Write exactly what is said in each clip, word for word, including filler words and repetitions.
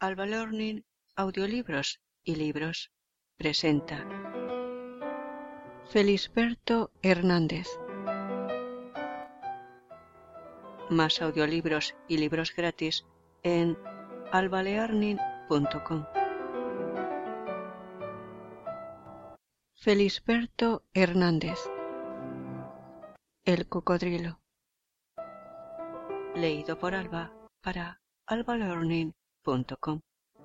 Alba Learning, audiolibros y libros, presenta Felisberto Hernández. Más audiolibros y libros gratis en alba learning punto com. Felisberto Hernández. El cocodrilo. Leído por Alba para alba learning punto com.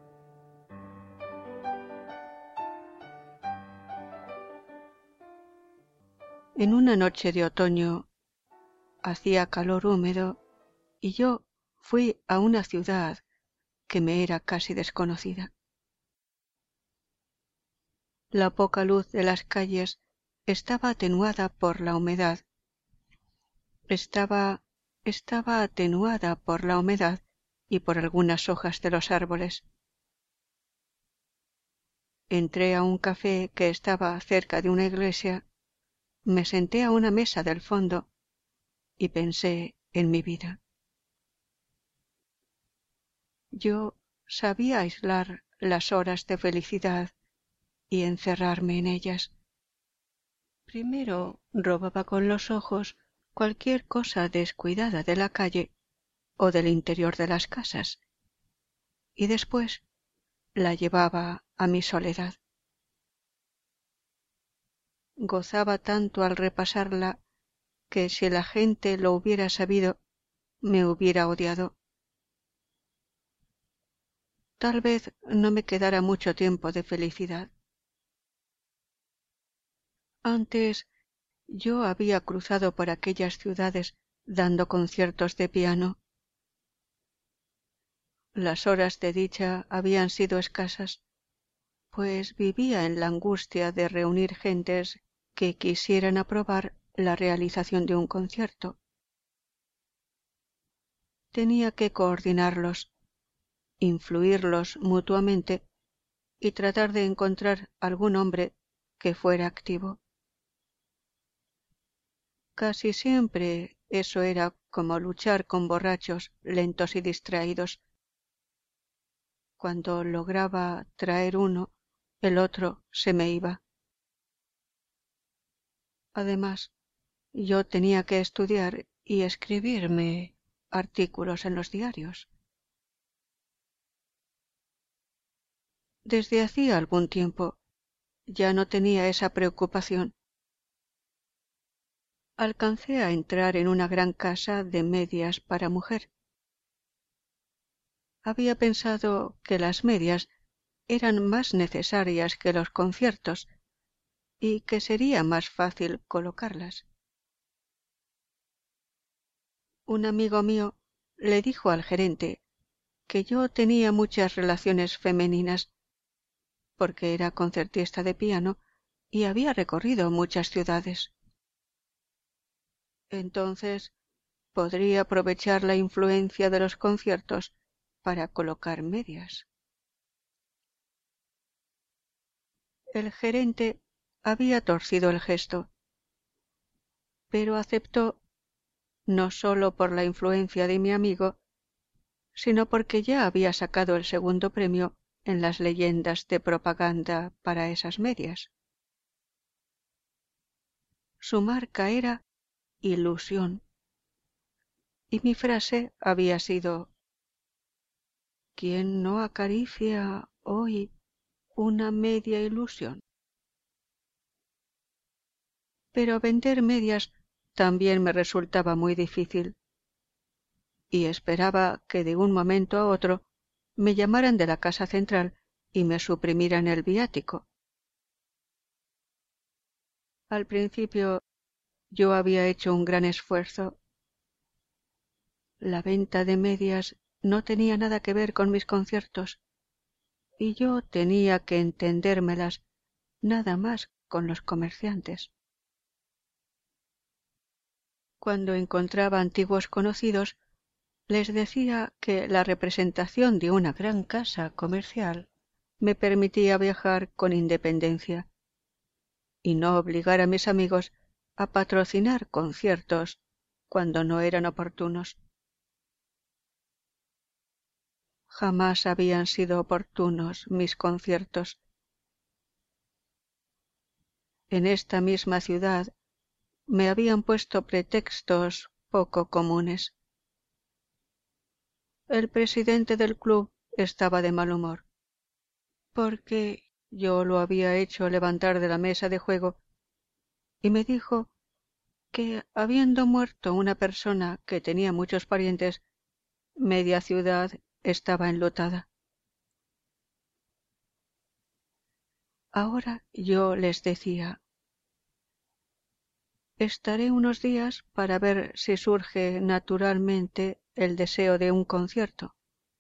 En una noche de otoño hacía calor húmedo y yo fui a una ciudad que me era casi desconocida. La poca luz de las calles estaba atenuada por la humedad. Estaba, estaba atenuada por la humedad y por algunas hojas de los árboles. Entré a un café que estaba cerca de una iglesia, me senté a una mesa del fondo y pensé en mi vida. Yo sabía aislar las horas de felicidad y encerrarme en ellas. Primero robaba con los ojos cualquier cosa descuidada de la calle o del interior de las casas, y después la llevaba a mi soledad. Gozaba tanto al repasarla que si la gente lo hubiera sabido, me hubiera odiado. Tal vez no me quedara mucho tiempo de felicidad. Antes yo había cruzado por aquellas ciudades dando conciertos de piano. Las horas de dicha habían sido escasas, pues vivía en la angustia de reunir gentes que quisieran aprobar la realización de un concierto. Tenía que coordinarlos, influirlos mutuamente y tratar de encontrar algún hombre que fuera activo. Casi siempre eso era como luchar con borrachos lentos y distraídos. Cuando lograba traer uno, el otro se me iba. Además, yo tenía que estudiar y escribirme artículos en los diarios. Desde hacía algún tiempo ya no tenía esa preocupación. Alcancé a entrar en una gran casa de medias para mujer. Había pensado que las medias eran más necesarias que los conciertos y que sería más fácil colocarlas. Un amigo mío le dijo al gerente que yo tenía muchas relaciones femeninas, porque era concertista de piano y había recorrido muchas ciudades. Entonces podría aprovechar la influencia de los conciertos para colocar medias. El gerente había torcido el gesto, pero aceptó no sólo por la influencia de mi amigo, sino porque ya había sacado el segundo premio en las leyendas de propaganda para esas medias. Su marca era ilusión, y mi frase había sido: ¿quién no acaricia hoy una media ilusión? Pero vender medias también me resultaba muy difícil, y esperaba que de un momento a otro me llamaran de la casa central y me suprimieran el viático. Al principio yo había hecho un gran esfuerzo. La venta de medias no tenía nada que ver con mis conciertos, y yo tenía que entendérmelas nada más con los comerciantes. Cuando encontraba antiguos conocidos, les decía que la representación de una gran casa comercial me permitía viajar con independencia y no obligar a mis amigos a patrocinar conciertos cuando no eran oportunos. jamás habían sido oportunos mis conciertos. En esta misma ciudad me habían puesto pretextos poco comunes. El presidente del club estaba de mal humor, porque yo lo había hecho levantar de la mesa de juego, y me dijo que, habiendo muerto una persona que tenía muchos parientes, media ciudad estaba enlutada. Ahora yo les decía: estaré unos días para ver si surge naturalmente el deseo de un concierto.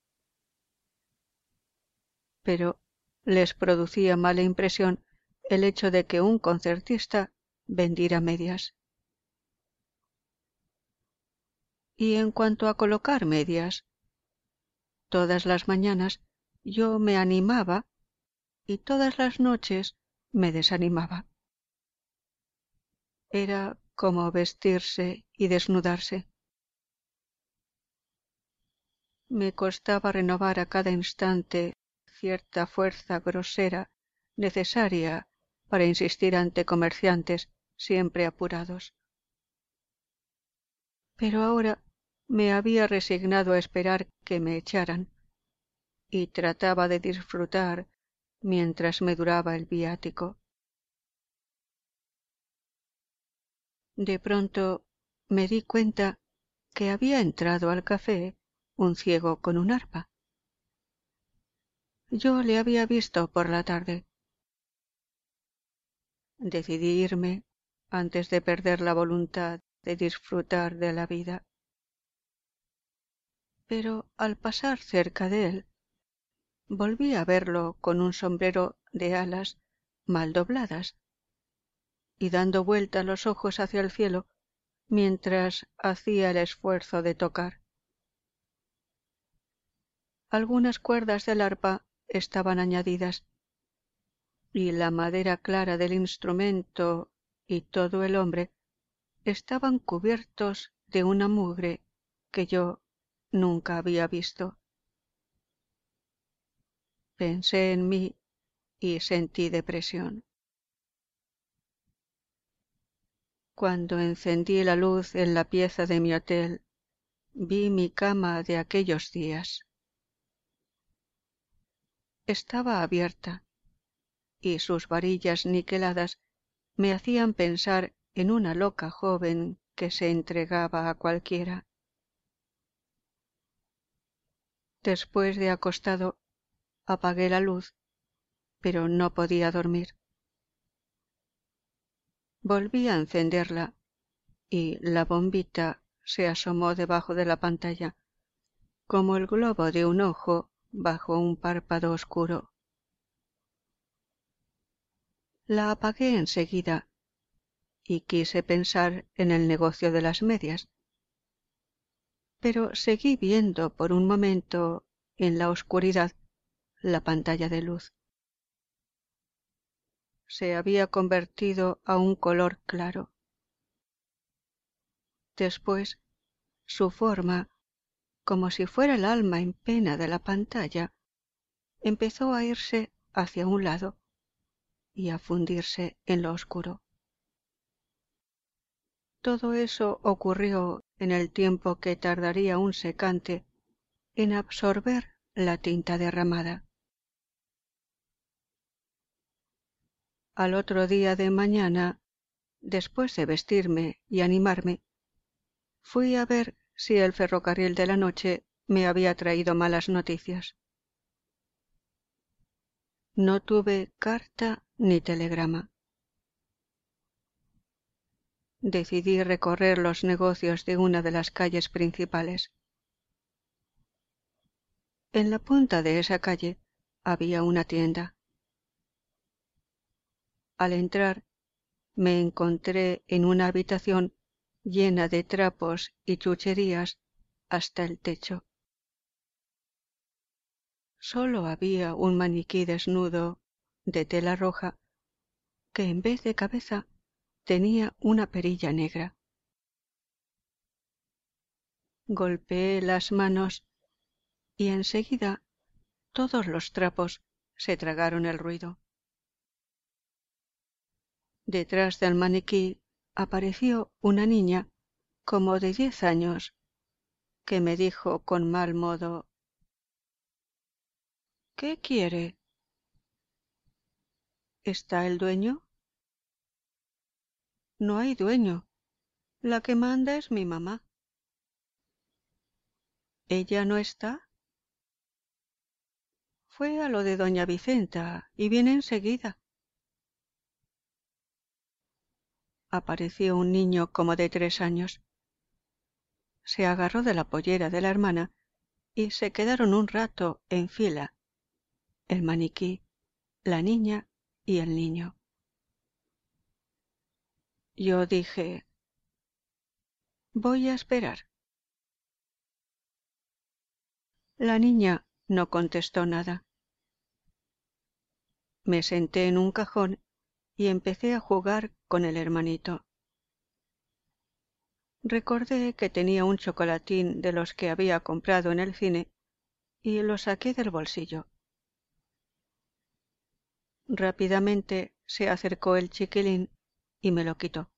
Pero les producía mala impresión el hecho de que un concertista vendiera medias. Y en cuanto a colocar medias, todas las mañanas yo me animaba y todas las noches me desanimaba. Era como vestirse y desnudarse. Me costaba renovar a cada instante cierta fuerza grosera necesaria para insistir ante comerciantes siempre apurados. Pero ahora me había resignado a esperar que me echaran, y trataba de disfrutar mientras me duraba el viático. De pronto me di cuenta que había entrado al café un ciego con un arpa. Yo le había visto por la tarde. Decidí irme antes de perder la voluntad de disfrutar de la vida. Pero al pasar cerca de él, volví a verlo con un sombrero de alas mal dobladas y dando vuelta los ojos hacia el cielo mientras hacía el esfuerzo de tocar. Algunas cuerdas del arpa estaban añadidas, y la madera clara del instrumento y todo el hombre estaban cubiertos de una mugre que yo nunca había visto. Pensé en mí y sentí depresión. Cuando encendí la luz en la pieza de mi hotel, vi mi cama de aquellos días. Estaba abierta, y sus varillas niqueladas me hacían pensar en una loca joven que se entregaba a cualquiera. Después de acostado, apagué la luz, pero no podía dormir. Volví a encenderla y la bombita se asomó debajo de la pantalla, como el globo de un ojo bajo un párpado oscuro. La apagué enseguida y quise pensar en el negocio de las medias, pero seguí viendo por un momento en la oscuridad la pantalla de luz. Se había convertido a un color claro. Después, su forma, como si fuera el alma en pena de la pantalla, empezó a irse hacia un lado y a fundirse en lo oscuro. Todo eso ocurrió en el tiempo que tardaría un secante en absorber la tinta derramada. Al otro día de mañana, después de vestirme y animarme, fui a ver si el ferrocarril de la noche me había traído malas noticias. No tuve carta ni telegrama. Decidí recorrer los negocios de una de las calles principales. En la punta de esa calle había una tienda. Al entrar, me encontré en una habitación llena de trapos y chucherías hasta el techo. Solo había un maniquí desnudo de tela roja que en vez de cabeza tenía una perilla negra. Golpeé las manos y enseguida todos los trapos se tragaron el ruido. Detrás del maniquí apareció una niña como de diez años, que me dijo con mal modo: ¿Qué quiere? ¿Está el dueño? No hay dueño. La que manda es mi mamá. ¿Ella no está? Fue a lo de doña Vicenta y viene enseguida. Apareció un niño como de tres años. Se agarró de la pollera de la hermana y se quedaron un rato en fila, el maniquí, la niña y el niño. Yo dije: voy a esperar. La niña no contestó nada. Me senté en un cajón y empecé a jugar con el hermanito. Recordé que tenía un chocolatín de los que había comprado en el cine y lo saqué del bolsillo. Rápidamente se acercó el chiquilín y me lo quitó.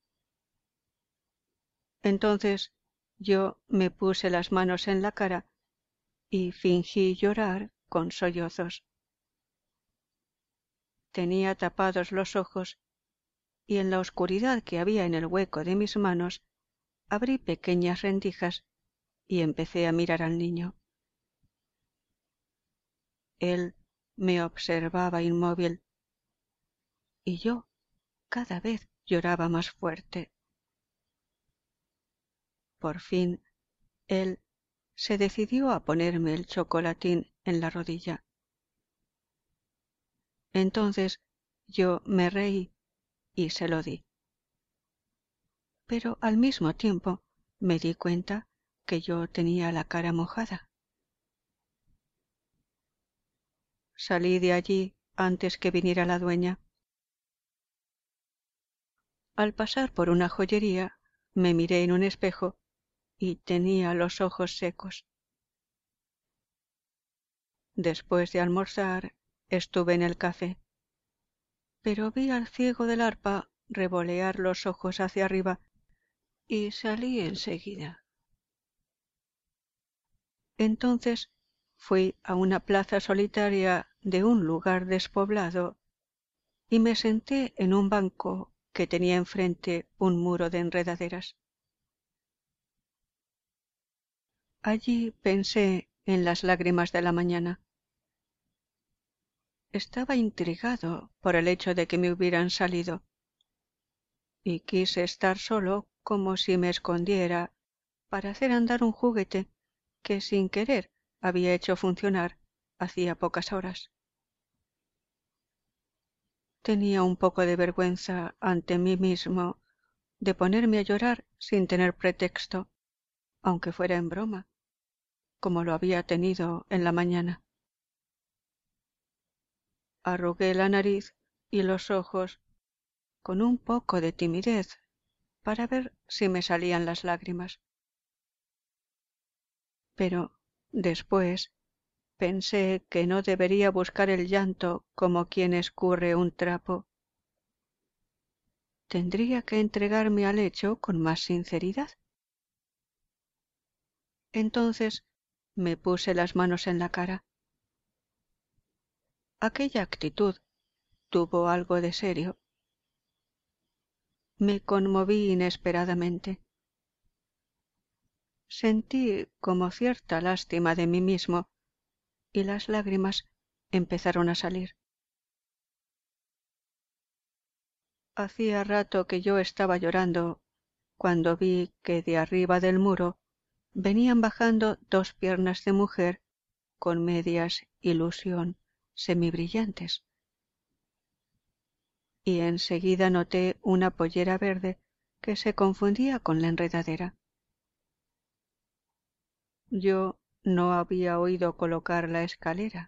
Entonces yo me puse las manos en la cara y fingí llorar con sollozos. Tenía tapados los ojos y en la oscuridad que había en el hueco de mis manos abrí pequeñas rendijas y empecé a mirar al niño. Él me observaba inmóvil y yo cada vez lloraba más fuerte. Por fin él se decidió a ponerme el chocolatín en la rodilla. Entonces yo me reí y se lo di. Pero al mismo tiempo me di cuenta que yo tenía la cara mojada. Salí de allí antes que viniera la dueña. Al pasar por una joyería me miré en un espejo y tenía los ojos secos. Después de almorzar estuve en el café, pero vi al ciego del arpa revolear los ojos hacia arriba y salí enseguida. Entonces fui a una plaza solitaria de un lugar despoblado y me senté en un banco que tenía enfrente un muro de enredaderas. Allí pensé en las lágrimas de la mañana. Estaba intrigado por el hecho de que me hubieran salido y quise estar solo como si me escondiera para hacer andar un juguete que sin querer había hecho funcionar hacía pocas horas. Tenía un poco de vergüenza ante mí mismo de ponerme a llorar sin tener pretexto, aunque fuera en broma, como lo había tenido en la mañana. Arrugué la nariz y los ojos con un poco de timidez para ver si me salían las lágrimas. Pero después pensé que no debería buscar el llanto como quien escurre un trapo. ¿Tendría que entregarme al hecho con más sinceridad? Entonces me puse las manos en la cara. Aquella actitud tuvo algo de serio. Me conmoví inesperadamente. Sentí como cierta lástima de mí mismo y las lágrimas empezaron a salir. Hacía rato que yo estaba llorando cuando vi que de arriba del muro venían bajando dos piernas de mujer con medias ilusión semibrillantes. Y enseguida noté una pollera verde que se confundía con la enredadera. Yo no había oído colocar la escalera.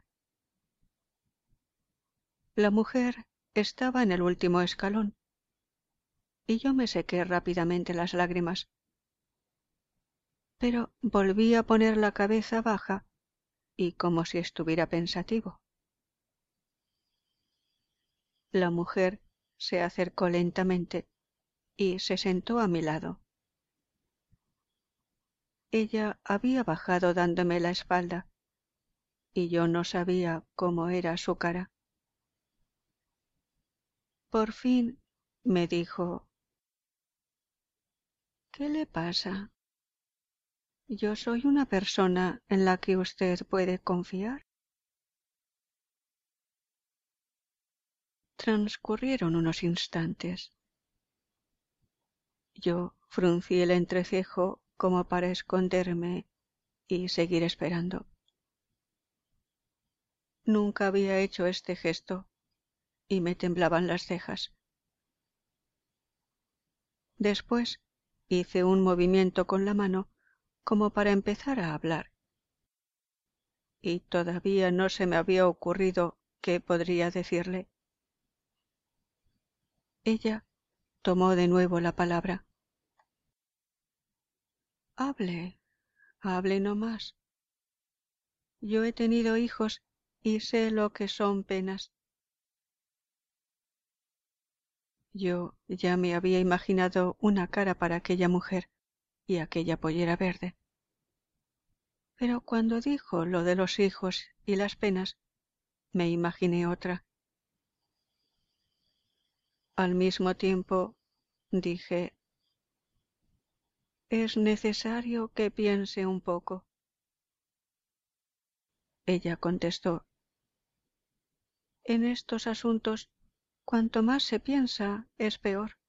La mujer estaba en el último escalón y yo me sequé rápidamente las lágrimas. Pero volví a poner la cabeza baja y como si estuviera pensativo. La mujer se acercó lentamente y se sentó a mi lado. Ella había bajado dándome la espalda, y yo no sabía cómo era su cara. Por fin me dijo: ¿Qué le pasa? ¿Yo soy una persona en la que usted puede confiar? Transcurrieron unos instantes. Yo fruncí el entrecejo como para esconderme y seguir esperando. Nunca había hecho este gesto y me temblaban las cejas. Después hice un movimiento con la mano como para empezar a hablar, y todavía no se me había ocurrido qué podría decirle. Ella tomó de nuevo la palabra. Hable, hable no más. Yo he tenido hijos y sé lo que son penas. Yo ya me había imaginado una cara para aquella mujer y aquella pollera verde. Pero cuando dijo lo de los hijos y las penas, me imaginé otra. Al mismo tiempo, dije, es necesario que piense un poco. Ella contestó, en estos asuntos, cuanto más se piensa, es peor.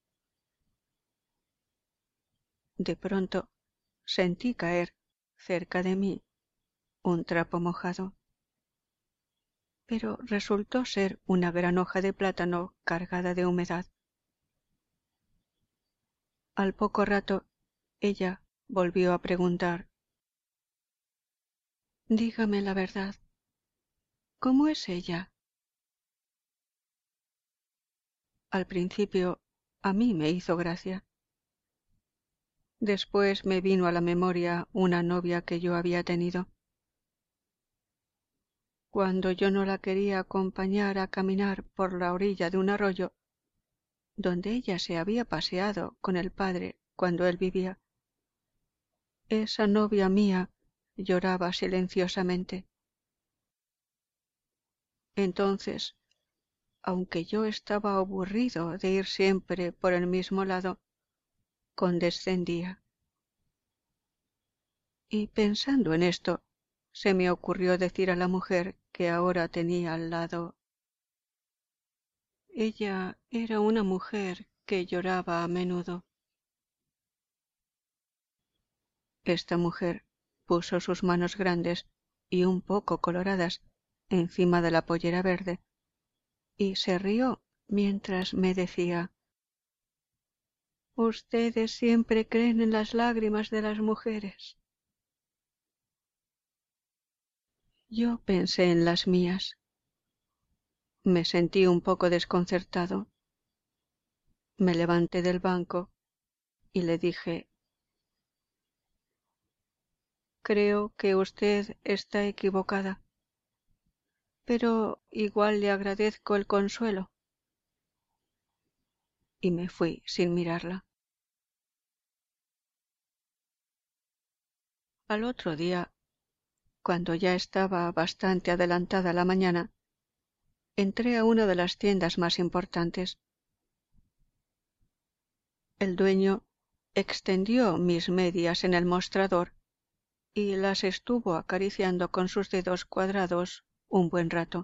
De pronto, sentí caer, cerca de mí, un trapo mojado. Pero resultó ser una gran hoja de plátano cargada de humedad. Al poco rato, ella volvió a preguntar, dígame la verdad, ¿cómo es ella? Al principio, a mí me hizo gracia. Después me vino a la memoria una novia que yo había tenido. Cuando yo no la quería acompañar a caminar por la orilla de un arroyo, donde ella se había paseado con el padre cuando él vivía, esa novia mía lloraba silenciosamente. Entonces, aunque yo estaba aburrido de ir siempre por el mismo lado, condescendía. Y pensando en esto, se me ocurrió decir a la mujer que ahora tenía al lado: ella era una mujer que lloraba a menudo. Esta mujer puso sus manos grandes y un poco coloradas encima de la pollera verde y se rió mientras me decía: ustedes siempre creen en las lágrimas de las mujeres. Yo pensé en las mías. Me sentí un poco desconcertado. Me levanté del banco y le dije: creo que usted está equivocada, pero igual le agradezco el consuelo. Y me fui sin mirarla. Al otro día, cuando ya estaba bastante adelantada la mañana, entré a una de las tiendas más importantes. El dueño extendió mis medias en el mostrador y las estuvo acariciando con sus dedos cuadrados un buen rato.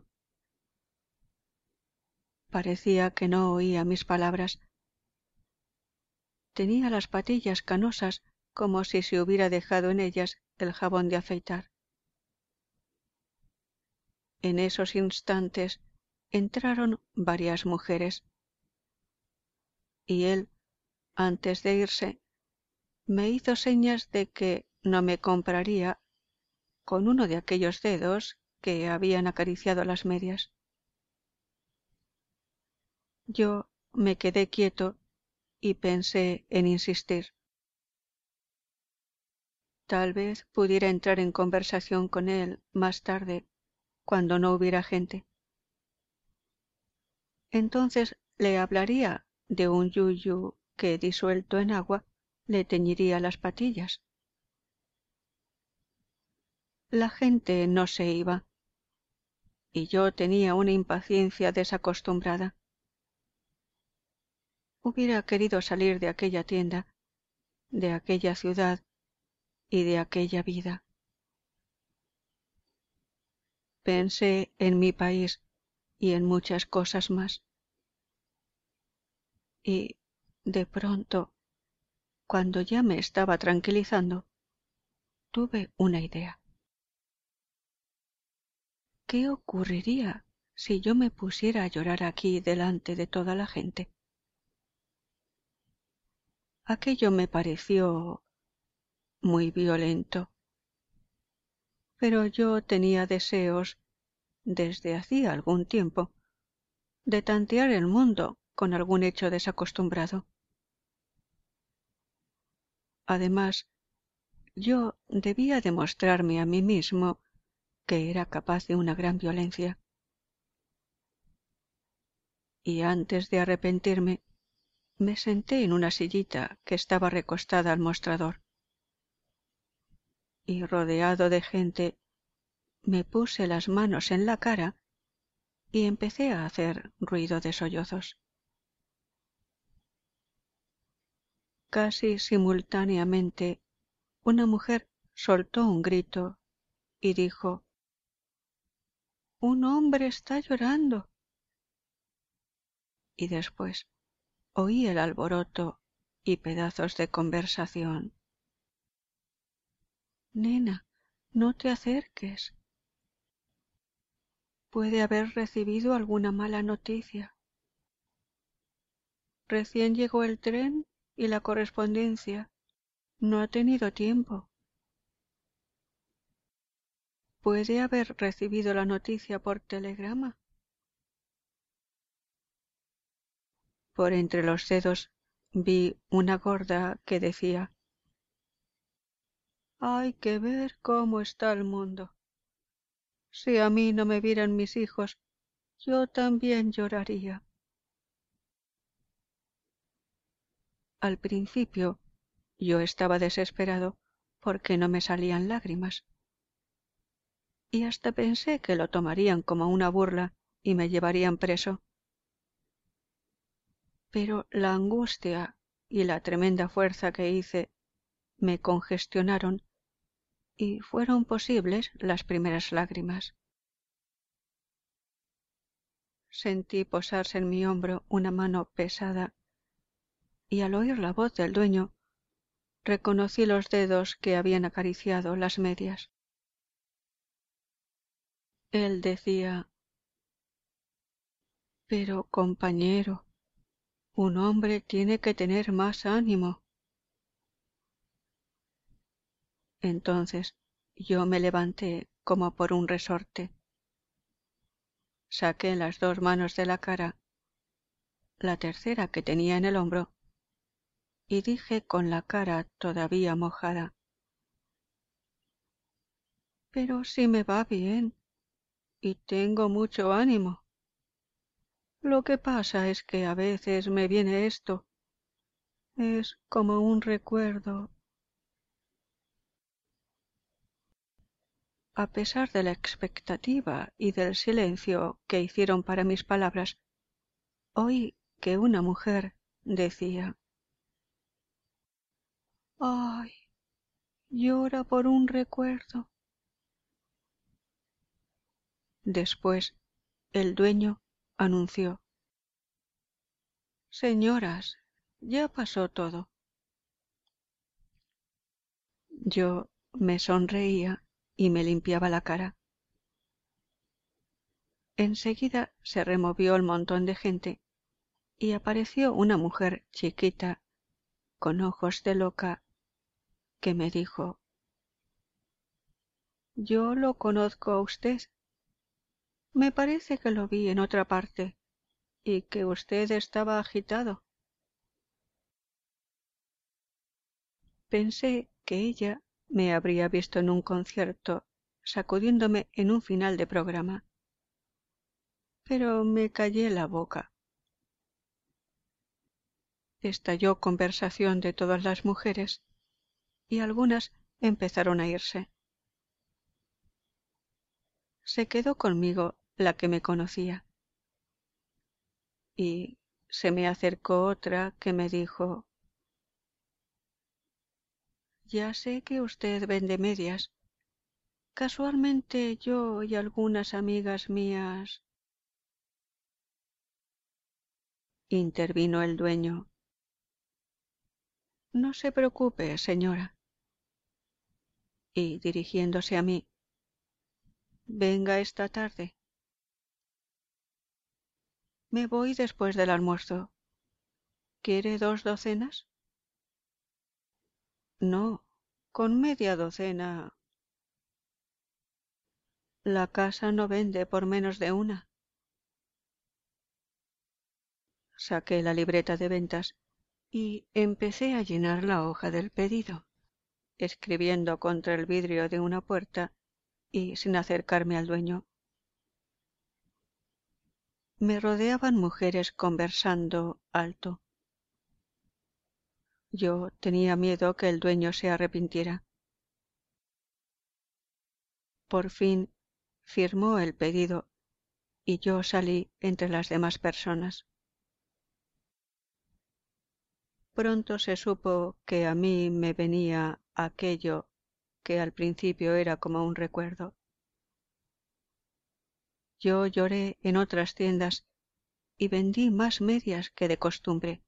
Parecía que no oía mis palabras. Tenía las patillas canosas como si se hubiera dejado en ellas el jabón de afeitar. En esos instantes entraron varias mujeres, y él, antes de irse, me hizo señas de que no me compraría con uno de aquellos dedos que habían acariciado las medias. Yo me quedé quieto y pensé en insistir. Tal vez pudiera entrar en conversación con él más tarde, cuando no hubiera gente. Entonces le hablaría de un yuyu que, disuelto en agua, le teñiría las patillas. La gente no se iba, y yo tenía una impaciencia desacostumbrada. Hubiera querido salir de aquella tienda, de aquella ciudad y de aquella vida. Pensé en mi país y en muchas cosas más. Y, de pronto, cuando ya me estaba tranquilizando, tuve una idea. ¿Qué ocurriría si yo me pusiera a llorar aquí delante de toda la gente? Aquello me pareció muy violento, pero yo tenía deseos, desde hacía algún tiempo, de tantear el mundo con algún hecho desacostumbrado. Además, yo debía demostrarme a mí mismo que era capaz de una gran violencia. Y antes de arrepentirme, me senté en una sillita que estaba recostada al mostrador. Y rodeado de gente, me puse las manos en la cara y empecé a hacer ruido de sollozos. Casi simultáneamente, una mujer soltó un grito y dijo: «¡Un hombre está llorando!». Y después oí el alboroto y pedazos de conversación. «Nena, no te acerques. Puede haber recibido alguna mala noticia. Recién llegó el tren y la correspondencia. No ha tenido tiempo. Puede haber recibido la noticia por telegrama». Por entre los dedos vi una gorda que decía: «Hay que ver cómo está el mundo. Si a mí no me vieran mis hijos, yo también lloraría». Al principio yo estaba desesperado porque no me salían lágrimas, y hasta pensé que lo tomarían como una burla y me llevarían preso. Pero la angustia y la tremenda fuerza que hice me congestionaron y fueron posibles las primeras lágrimas. Sentí posarse en mi hombro una mano pesada y, al oír la voz del dueño, reconocí los dedos que habían acariciado las medias. Él decía: «Pero, compañero, un hombre tiene que tener más ánimo». Entonces yo me levanté como por un resorte. Saqué las dos manos de la cara, la tercera que tenía en el hombro, y dije con la cara todavía mojada: «Pero si me va bien y tengo mucho ánimo. Lo que pasa es que a veces me viene esto. Es como un recuerdo». A pesar de la expectativa y del silencio que hicieron para mis palabras, oí que una mujer decía: «Ay, llora por un recuerdo». Después el dueño anunció: «Señoras, ya pasó todo». Yo me sonreía y me limpiaba la cara. Enseguida se removió el montón de gente y apareció una mujer chiquita, con ojos de loca, que me dijo: «Yo lo conozco a usted. Me parece que lo vi en otra parte y que usted estaba agitado». Pensé que ella me habría visto en un concierto, sacudiéndome en un final de programa. Pero me callé la boca. Estalló conversación de todas las mujeres y algunas empezaron a irse. Se quedó conmigo la que me conocía y se me acercó otra que me dijo: «Ya sé que usted vende medias. Casualmente yo y algunas amigas mías». Intervino el dueño. «No se preocupe, señora». Y dirigiéndose a mí: «Venga esta tarde». «Me voy después del almuerzo. ¿Quiere dos docenas?» «No, con media docena». «La casa no vende por menos de una». Saqué la libreta de ventas y empecé a llenar la hoja del pedido, escribiendo contra el vidrio de una puerta y sin acercarme al dueño. Me rodeaban mujeres conversando alto. Yo tenía miedo que el dueño se arrepintiera. Por fin firmó el pedido y yo salí entre las demás personas. Pronto se supo que a mí me venía aquello que al principio era como un recuerdo. Yo lloré en otras tiendas y vendí más medias que de costumbre.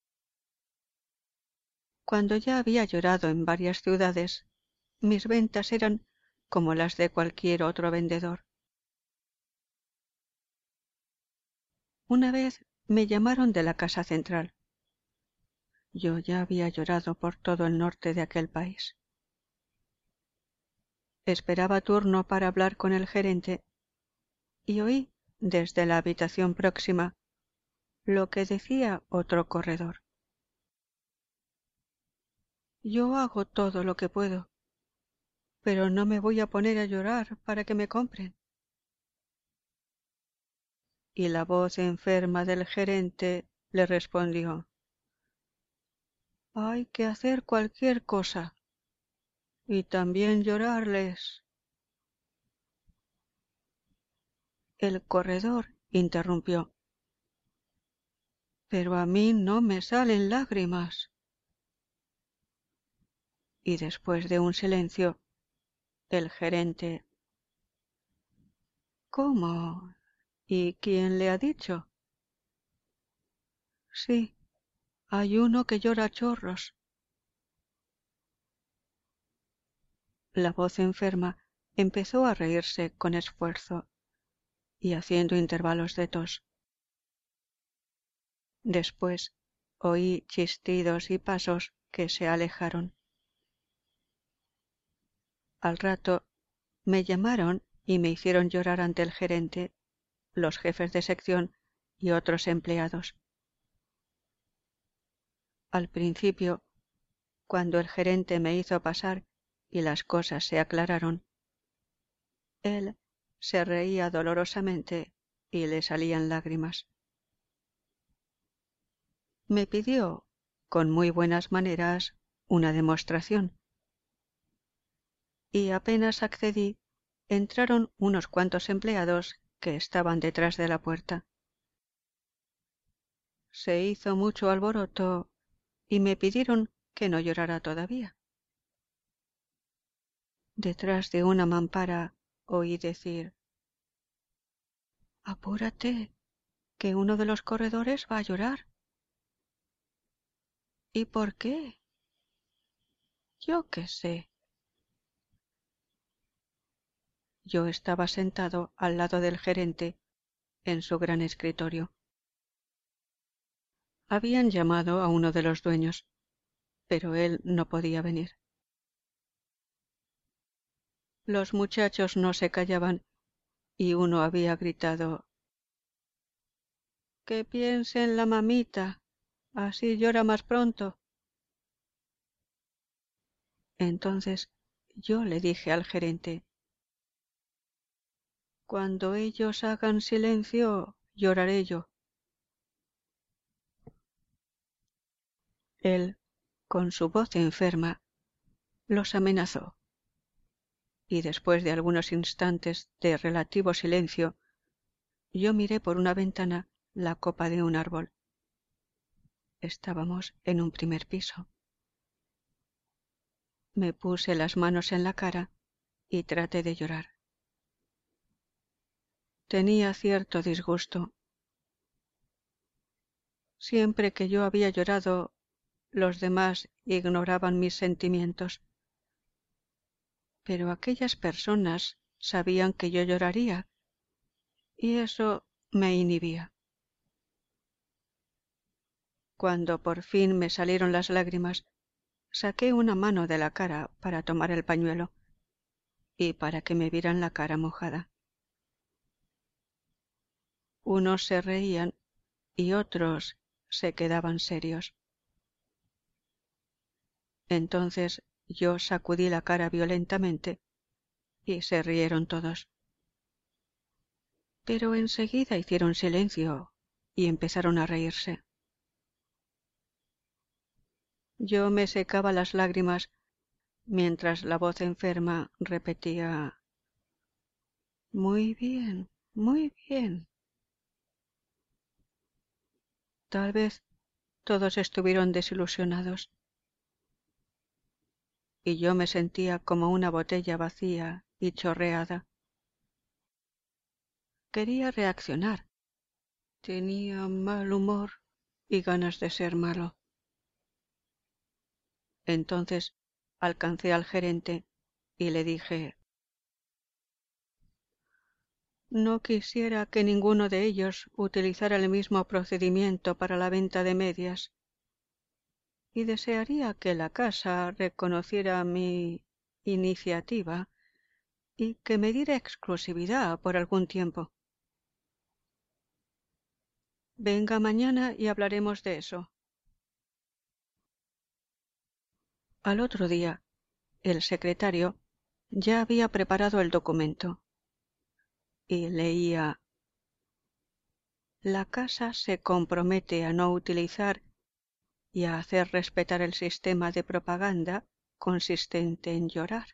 Cuando ya había llorado en varias ciudades, mis ventas eran como las de cualquier otro vendedor. Una vez me llamaron de la casa central. Yo ya había llorado por todo el norte de aquel país. Esperaba turno para hablar con el gerente y oí desde la habitación próxima lo que decía otro corredor. «Yo hago todo lo que puedo, pero no me voy a poner a llorar para que me compren». Y la voz enferma del gerente le respondió: «Hay que hacer cualquier cosa y también llorarles». El corredor interrumpió: «Pero a mí no me salen lágrimas». Y después de un silencio, el gerente: «¿Cómo? ¿Y quién le ha dicho?» «Sí, hay uno que llora a chorros». La voz enferma empezó a reírse con esfuerzo y haciendo intervalos de tos. Después oí chistidos y pasos que se alejaron. Al rato me llamaron y me hicieron llorar ante el gerente, los jefes de sección y otros empleados. Al principio, cuando el gerente me hizo pasar y las cosas se aclararon, él se reía dolorosamente y le salían lágrimas. Me pidió, con muy buenas maneras, una demostración. Y apenas accedí, entraron unos cuantos empleados que estaban detrás de la puerta. Se hizo mucho alboroto y me pidieron que no llorara todavía. Detrás de una mampara oí decir: «Apúrate, que uno de los corredores va a llorar». «¿Y por qué?» «Yo qué sé». Yo estaba sentado al lado del gerente en su gran escritorio. Habían llamado a uno de los dueños, pero él no podía venir. Los muchachos no se callaban y uno había gritado: «Que piense en la mamita, así llora más pronto». Entonces yo le dije al gerente: «Cuando ellos hagan silencio, lloraré yo». Él, con su voz enferma, los amenazó, y después de algunos instantes de relativo silencio, yo miré por una ventana la copa de un árbol. Estábamos en un primer piso. Me puse las manos en la cara y traté de llorar. Tenía cierto disgusto. Siempre que yo había llorado, los demás ignoraban mis sentimientos. Pero aquellas personas sabían que yo lloraría, y eso me inhibía. Cuando por fin me salieron las lágrimas, saqué una mano de la cara para tomar el pañuelo y para que me vieran la cara mojada. Unos se reían y otros se quedaban serios. Entonces yo sacudí la cara violentamente y se rieron todos. Pero enseguida hicieron silencio y empezaron a reírse. Yo me secaba las lágrimas mientras la voz enferma repetía: «Muy bien, muy bien». Tal vez todos estuvieron desilusionados, y yo me sentía como una botella vacía y chorreada. Quería reaccionar. Tenía mal humor y ganas de ser malo. Entonces alcancé al gerente y le dije: «No quisiera que ninguno de ellos utilizara el mismo procedimiento para la venta de medias, y desearía que la casa reconociera mi iniciativa y que me diera exclusividad por algún tiempo. Venga mañana y hablaremos de eso». Al otro día, el secretario ya había preparado el documento y leía: «La casa se compromete a no utilizar y a hacer respetar el sistema de propaganda consistente en llorar».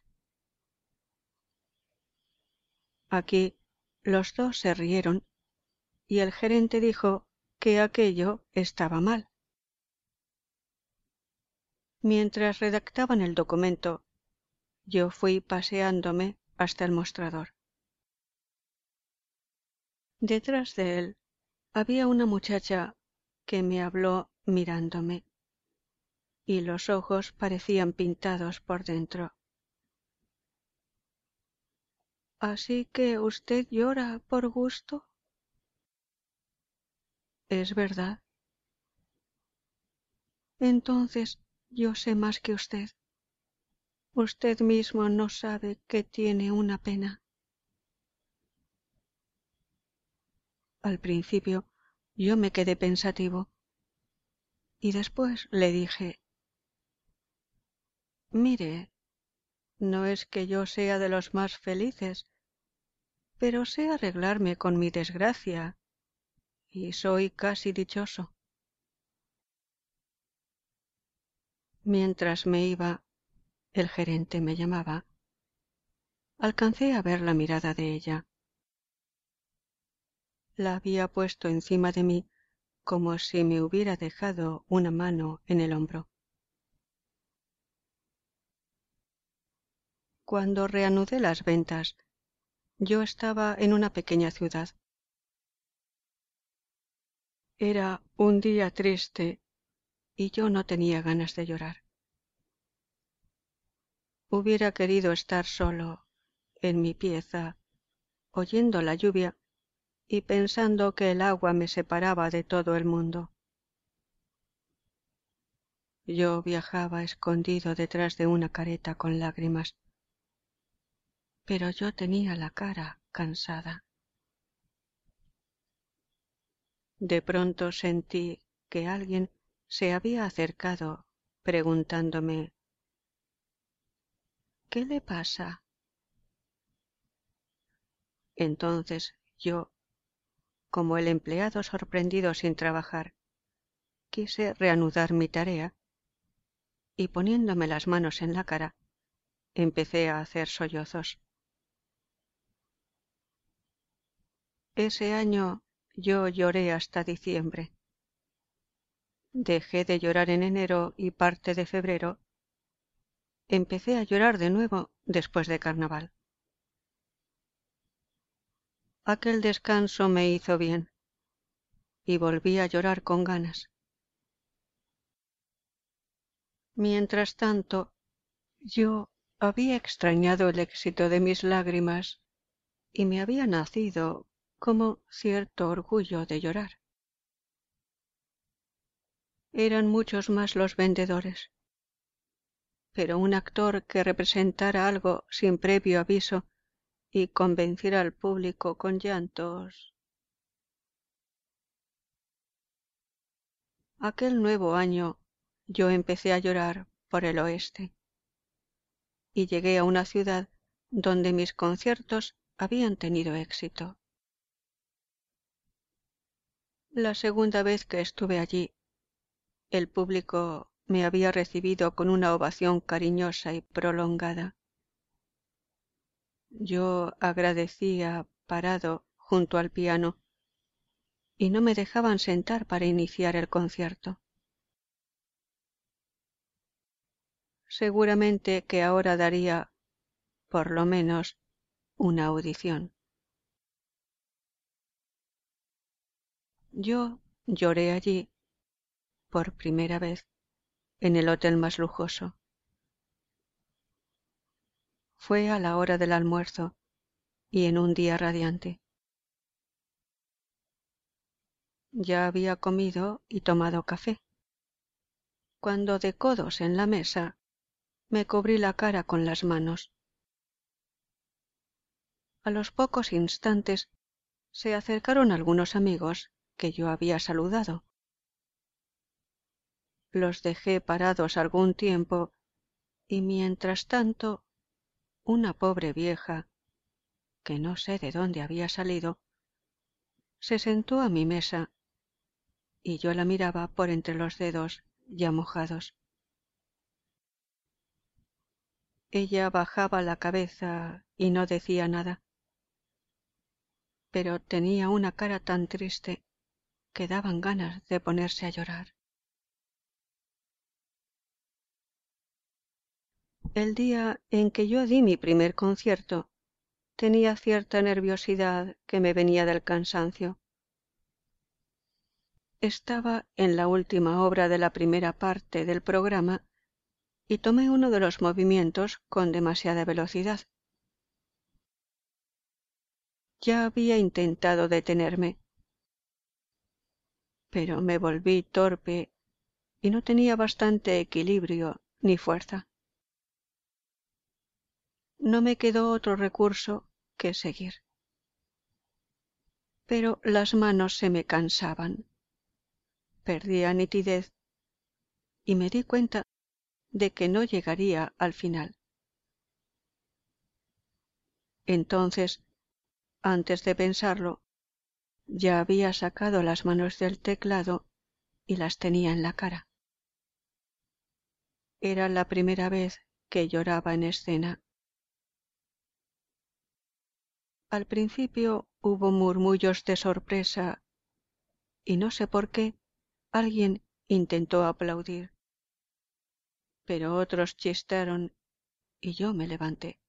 Aquí los dos se rieron y el gerente dijo que aquello estaba mal. Mientras redactaban el documento, yo fui paseándome hasta el mostrador. Detrás de él había una muchacha que me habló mirándome, y los ojos parecían pintados por dentro. «¿Así que usted llora por gusto?» «Es verdad». «Entonces yo sé más que usted. Usted mismo no sabe que tiene una pena». Al principio yo me quedé pensativo y después le dije: «Mire, no es que yo sea de los más felices, pero sé arreglarme con mi desgracia y soy casi dichoso». Mientras me iba, el gerente me llamaba. Alcancé a ver la mirada de ella. La había puesto encima de mí como si me hubiera dejado una mano en el hombro. Cuando reanudé las ventas, yo estaba en una pequeña ciudad. Era un día triste y yo no tenía ganas de llorar. Hubiera querido estar solo en mi pieza, oyendo la lluvia y pensando que el agua me separaba de todo el mundo. Yo viajaba escondido detrás de una careta con lágrimas, pero yo tenía la cara cansada. De pronto sentí que alguien se había acercado preguntándome: ¿Qué le pasa? Entonces yo, como el empleado sorprendido sin trabajar, quise reanudar mi tarea y poniéndome las manos en la cara, empecé a hacer sollozos. Ese año yo lloré hasta diciembre. Dejé de llorar en enero y parte de febrero. Empecé a llorar de nuevo después de carnaval. Aquel descanso me hizo bien y volví a llorar con ganas. Mientras tanto, yo había extrañado el éxito de mis lágrimas y me había nacido como cierto orgullo de llorar. Eran muchos más los vendedores, pero un actor que representara algo sin previo aviso y convenciera al público con llantos. Aquel nuevo año yo empecé a llorar por el oeste y llegué a una ciudad donde mis conciertos habían tenido éxito. La segunda vez que estuve allí, el público me había recibido con una ovación cariñosa y prolongada. Yo agradecía parado junto al piano y no me dejaban sentar para iniciar el concierto. Seguramente que ahora daría, por lo menos, una audición. Yo lloré allí, por primera vez, en el hotel más lujoso. Fue a la hora del almuerzo y en un día radiante. Ya había comido y tomado café, cuando de codos en la mesa me cubrí la cara con las manos. A los pocos instantes se acercaron algunos amigos que yo había saludado. Los dejé parados algún tiempo y mientras tanto una pobre vieja, que no sé de dónde había salido, se sentó a mi mesa y yo la miraba por entre los dedos ya mojados. Ella bajaba la cabeza y no decía nada, pero tenía una cara tan triste que daban ganas de ponerse a llorar. El día en que yo di mi primer concierto tenía cierta nerviosidad que me venía del cansancio. Estaba en la última obra de la primera parte del programa y tomé uno de los movimientos con demasiada velocidad. Ya había intentado detenerme, pero me volví torpe y no tenía bastante equilibrio ni fuerza. No me quedó otro recurso que seguir. Pero las manos se me cansaban, perdía nitidez y me di cuenta de que no llegaría al final. Entonces, antes de pensarlo, ya había sacado las manos del teclado y las tenía en la cara. Era la primera vez que lloraba en escena. Al principio hubo murmullos de sorpresa y no sé por qué alguien intentó aplaudir, pero otros chistaron y yo me levanté.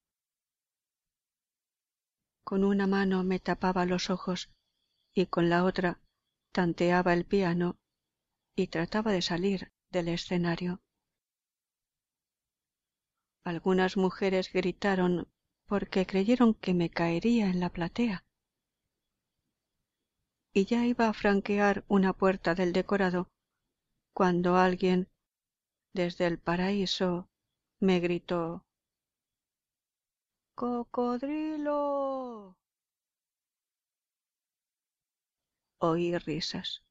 Con una mano me tapaba los ojos y con la otra tanteaba el piano y trataba de salir del escenario. Algunas mujeres gritaron porque creyeron que me caería en la platea. Y ya iba a franquear una puerta del decorado cuando alguien desde el paraíso me gritó ¡Cocodrilo! Oí risas.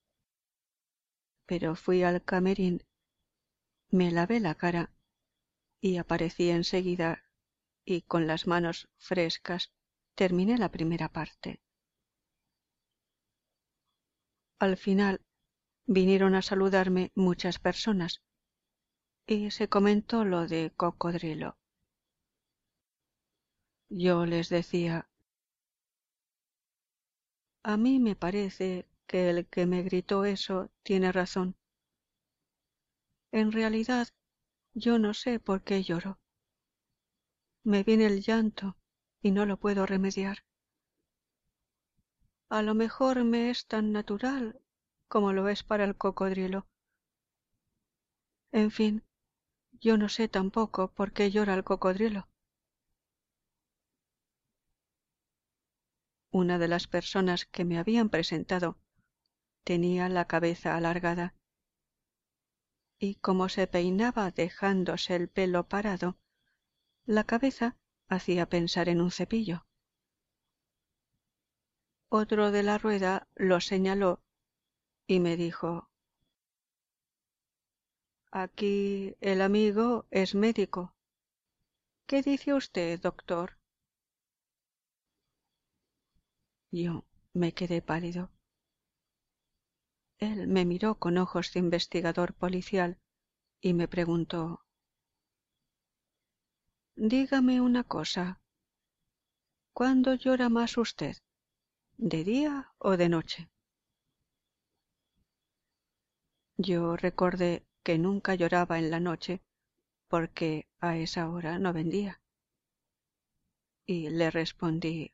Pero fui al camerín, me lavé la cara y aparecí enseguida y con las manos frescas terminé la primera parte. Al final vinieron a saludarme muchas personas y se comentó lo de Cocodrilo. Yo les decía: a mí me parece que el que me gritó eso tiene razón. En realidad, yo no sé por qué lloro. Me viene el llanto y no lo puedo remediar. A lo mejor me es tan natural como lo es para el cocodrilo. En fin, yo no sé tampoco por qué llora el cocodrilo. Una de las personas que me habían presentado tenía la cabeza alargada, y como se peinaba dejándose el pelo parado, la cabeza hacía pensar en un cepillo. Otro de la rueda lo señaló y me dijo: aquí el amigo es médico. ¿Qué dice usted, doctor? Yo me quedé pálido. Él me miró con ojos de investigador policial y me preguntó: dígame una cosa, ¿cuándo llora más usted? ¿De día o de noche? Yo recordé que nunca lloraba en la noche porque a esa hora no vendía. Y le respondí: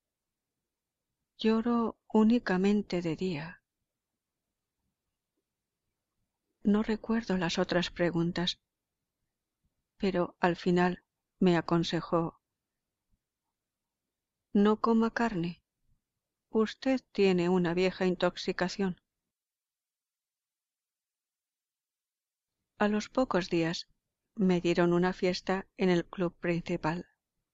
lloro únicamente de día. No recuerdo las otras preguntas, pero al final me aconsejó: no coma carne. Usted tiene una vieja intoxicación. A los pocos días me dieron una fiesta en el club principal.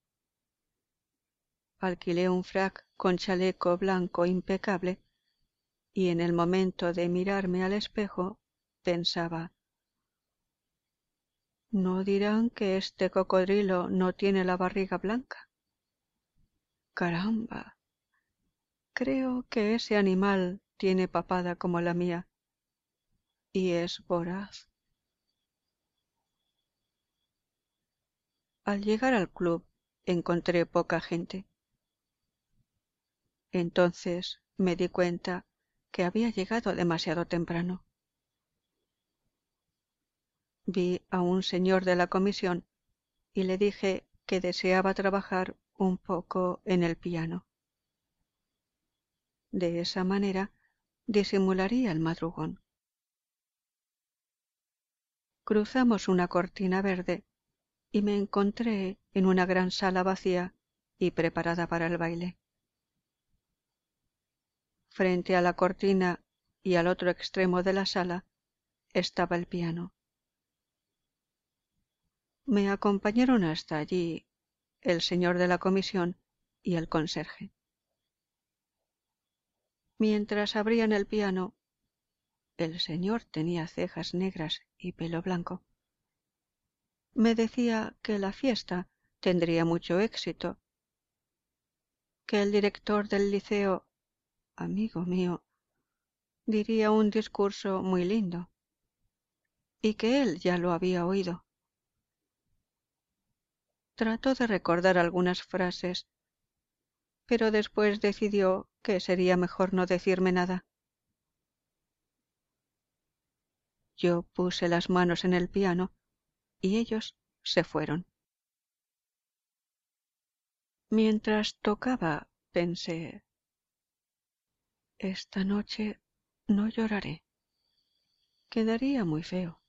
Alquilé un frac con chaleco blanco impecable y en el momento de mirarme al espejo pensaba: ¿no dirán que este cocodrilo no tiene la barriga blanca? Caramba, creo que ese animal tiene papada como la mía y es voraz. Al llegar al club encontré poca gente. Entonces me di cuenta que había llegado demasiado temprano. Vi a un señor de la comisión y le dije que deseaba trabajar un poco en el piano. De esa manera disimularía el madrugón. Cruzamos una cortina verde y me encontré en una gran sala vacía y preparada para el baile. Frente a la cortina y al otro extremo de la sala estaba el piano. Me acompañaron hasta allí el señor de la comisión y el conserje. Mientras abrían el piano, el señor tenía cejas negras y pelo blanco. Me decía que la fiesta tendría mucho éxito, que el director del liceo, amigo mío, diría un discurso muy lindo, y que él ya lo había oído. Trató de recordar algunas frases, pero después decidió que sería mejor no decirme nada. Yo puse las manos en el piano y ellos se fueron. Mientras tocaba, pensé: esta noche no lloraré. Quedaría muy feo.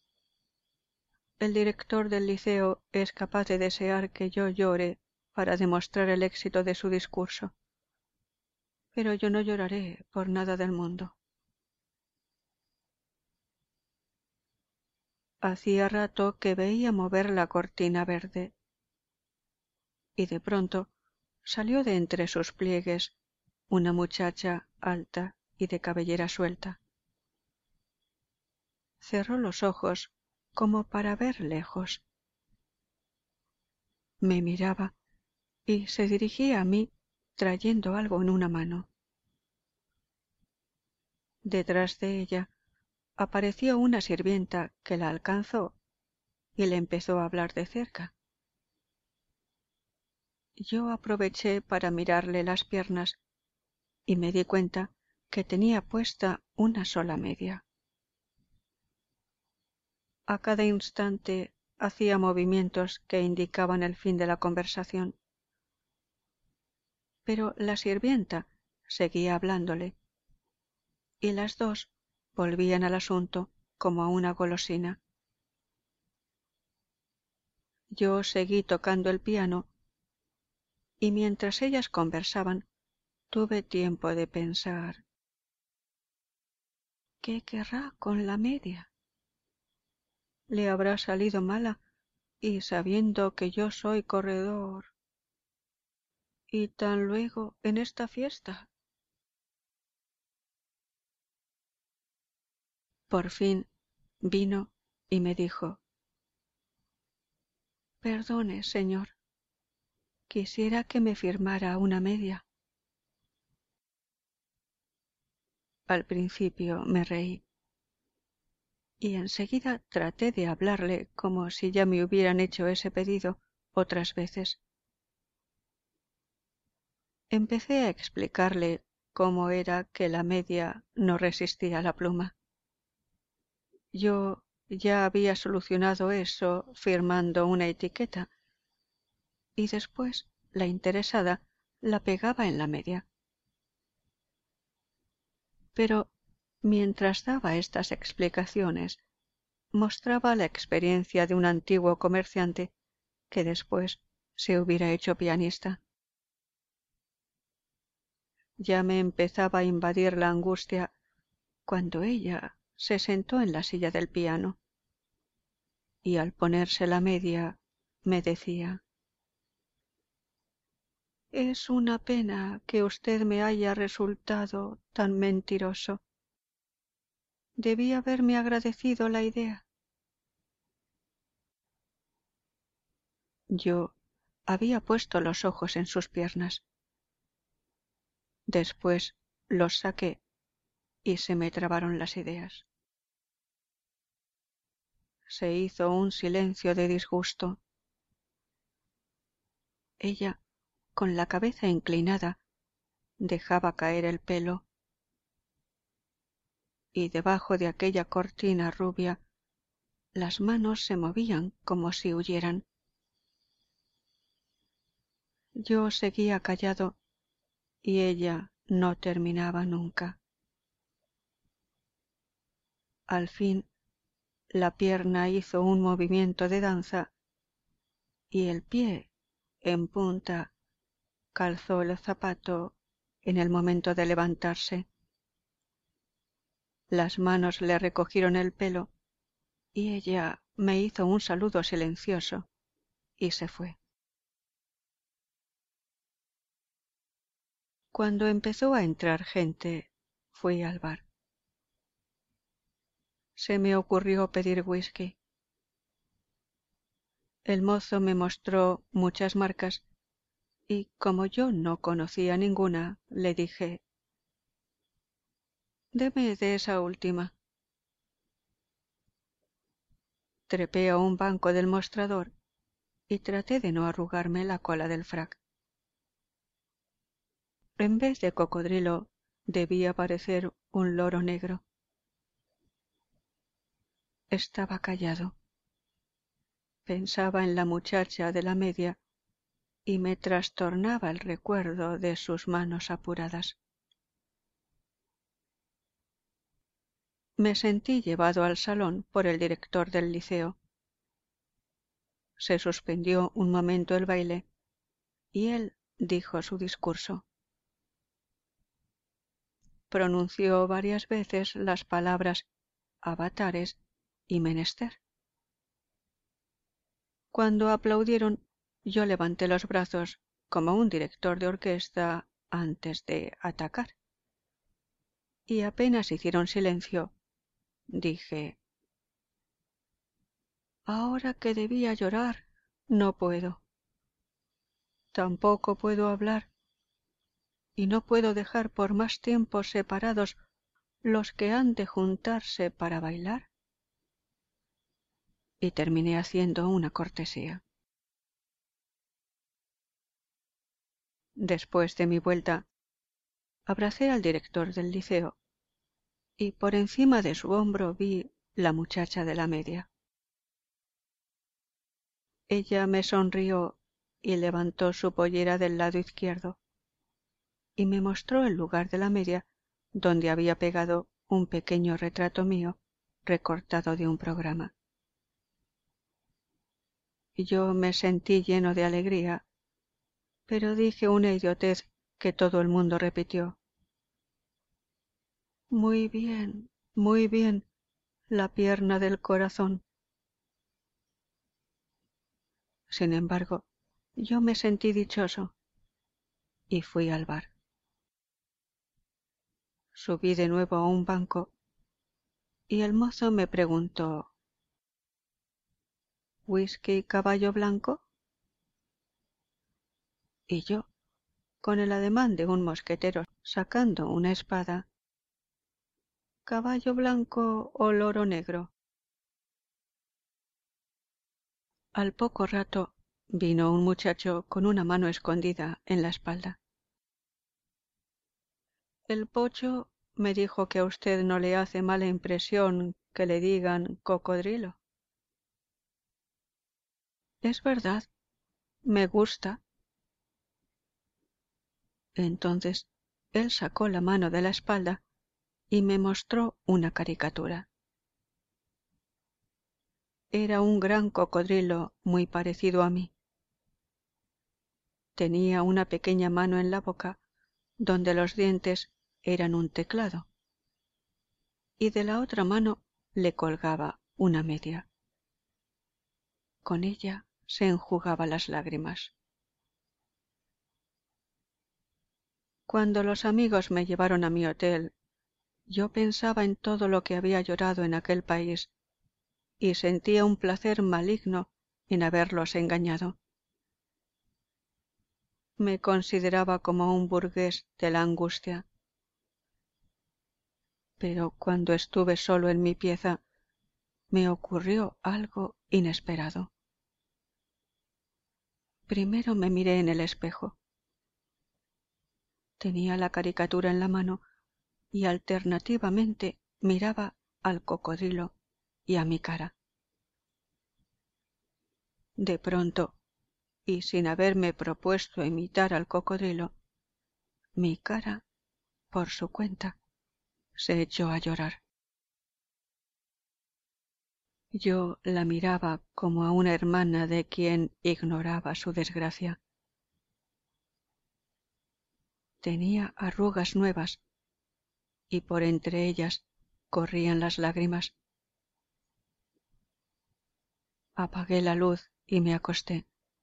El director del liceo es capaz de desear que yo llore para demostrar el éxito de su discurso, pero yo no lloraré por nada del mundo. Hacía rato que veía mover la cortina verde, y de pronto salió de entre sus pliegues una muchacha alta y de cabellera suelta. Cerró los ojos como para ver lejos Me miraba y se dirigía a mí trayendo algo en una mano. Detrás de ella apareció una sirvienta que la alcanzó y le empezó a hablar de cerca. Yo aproveché para mirarle las piernas y me di cuenta que tenía puesta una sola media. A cada instante hacía movimientos que indicaban el fin de la conversación. Pero la sirvienta seguía hablándole y las dos volvían al asunto como a una golosina. Yo seguí tocando el piano y mientras ellas conversaban tuve tiempo de pensar: ¿qué querrá con la media? ¿Le habrá salido mala y sabiendo que yo soy corredor? ¿Y tan luego en esta fiesta? Por fin vino y me dijo: Perdone, señor, quisiera que me firmara una media. Al principio me reí y enseguida traté de hablarle como si ya me hubieran hecho ese pedido otras veces. Empecé a explicarle cómo era que la media no resistía la pluma. Yo ya había solucionado eso firmando una etiqueta y después la interesada la pegaba en la media. Pero mientras daba estas explicaciones, mostraba la experiencia de un antiguo comerciante que después se hubiera hecho pianista. Ya me empezaba a invadir la angustia cuando ella se sentó en la silla del piano y al ponerse la media me decía: Es una pena que usted me haya resultado tan mentiroso. Debí haberme agradecido la idea. Yo había puesto los ojos en sus piernas. Después los saqué y se me trabaron las ideas. Se hizo un silencio de disgusto. Ella, con la cabeza inclinada, dejaba caer el pelo, y debajo de aquella cortina rubia las manos se movían como si huyeran. Yo seguía callado y ella no terminaba nunca. Al fin la pierna hizo un movimiento de danza y el pie, en punta, calzó el zapato en el momento de levantarse. Las manos le recogieron el pelo y ella me hizo un saludo silencioso y se fue. Cuando empezó a entrar gente, fui al bar. Se me ocurrió pedir whisky. El mozo me mostró muchas marcas y como yo no conocía ninguna, le dije: Deme de esa última. Trepé a un banco del mostrador y traté de no arrugarme la cola del frac. En vez de cocodrilo, debía parecer un loro negro. Estaba callado. Pensaba en la muchacha de la media y me trastornaba el recuerdo de sus manos apuradas. Me sentí llevado al salón por el director del liceo. Se suspendió un momento el baile y él dijo su discurso. Pronunció varias veces las palabras avatares y menester. Cuando aplaudieron, yo levanté los brazos como un director de orquesta antes de atacar. Y apenas hicieron silencio, dije: Ahora que debía llorar, no puedo. Tampoco puedo hablar, y no puedo dejar por más tiempo separados los que han de juntarse para bailar. Y terminé haciendo una cortesía. Después de mi vuelta, abracé al director del liceo, y por encima de su hombro vi la muchacha de la media. Ella me sonrió y levantó su pollera del lado izquierdo, y me mostró el lugar de la media donde había pegado un pequeño retrato mío recortado de un programa. Yo me sentí lleno de alegría, pero dije una idiotez que todo el mundo repitió. Muy bien, muy bien, la pierna del corazón. Sin embargo, yo me sentí dichoso y fui al bar. Subí de nuevo a un banco y el mozo me preguntó: ¿Whisky caballo blanco? Y yo, con el ademán de un mosquetero sacando una espada: ¿Caballo blanco o loro negro? Al poco rato vino un muchacho con una mano escondida en la espalda. El pocho me dijo que a usted no le hace mala impresión que le digan cocodrilo. Es verdad, me gusta. Entonces él sacó la mano de la espalda y me mostró una caricatura. Era un gran cocodrilo muy parecido a mí. Tenía una pequeña mano en la boca donde los dientes eran un teclado, y de la otra mano le colgaba una media. Con ella se enjugaba las lágrimas. Cuando los amigos me llevaron a mi hotel, yo pensaba en todo lo que había llorado en aquel país y sentía un placer maligno en haberlos engañado. Me consideraba como un burgués de la angustia. Pero cuando estuve solo en mi pieza, me ocurrió algo inesperado. Primero me miré en el espejo. Tenía la caricatura en la mano y alternativamente miraba al cocodrilo y a mi cara. De pronto, y sin haberme propuesto imitar al cocodrilo, mi cara, por su cuenta, se echó a llorar. Yo la miraba como a una hermana de quien ignoraba su desgracia. Tenía arrugas nuevas y por entre ellas corrían las lágrimas. Apagué la luz y me acosté.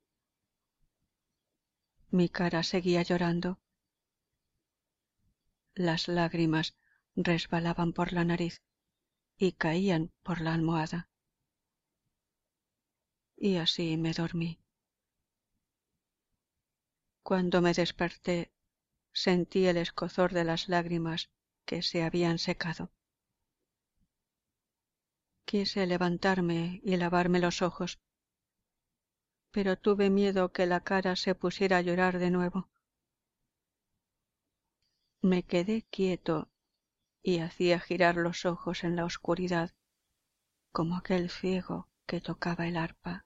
Mi cara seguía llorando. Las lágrimas resbalaban por la nariz y caían por la almohada. Y así me dormí. Cuando me desperté, sentí el escozor de las lágrimas que se habían secado. Quise levantarme y lavarme los ojos, pero tuve miedo que la cara se pusiera a llorar de nuevo. Me quedé quieto y hacía girar los ojos en la oscuridad, como aquel ciego que tocaba el arpa.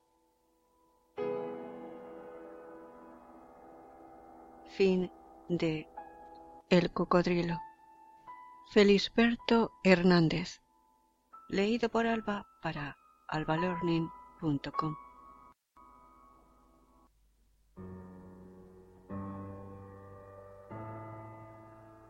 Fin de El cocodrilo. Felisberto Hernández. Leído por Alba para alba learning punto com.